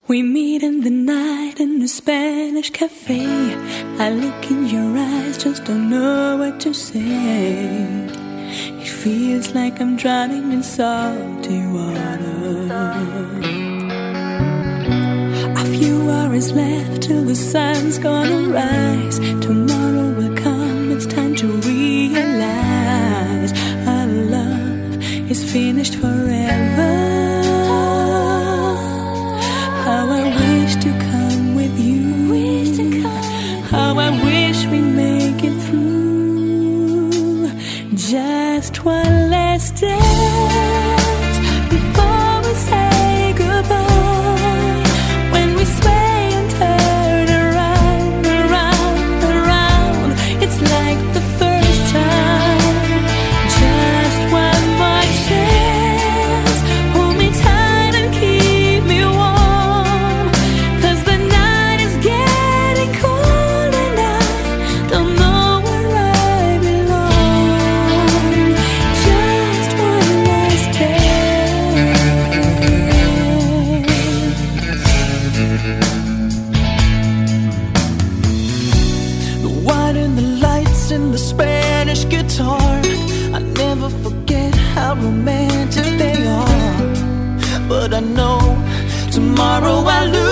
We meet in the night in a Spanish cafe. I look in your eyes, just don't know what to say. It feels like I'm drowning in salty water. A few hours left till the sun's gonna rise. Tomorrow will come, it's time to realize our love is finished forever. How I wish to come with you. How I wish we make it through. Just one last dance before we say goodbye. When we sway and turn around, around, around, it's like the first time. Just one more chance. Hold me tight and keep me warm. 'Cause the night is getting cold and I don't know where I belong. Just one last dance. The wine and the lights and the Spanish guitar, I never forget how romantic they are. But I know tomorrow I'll lose.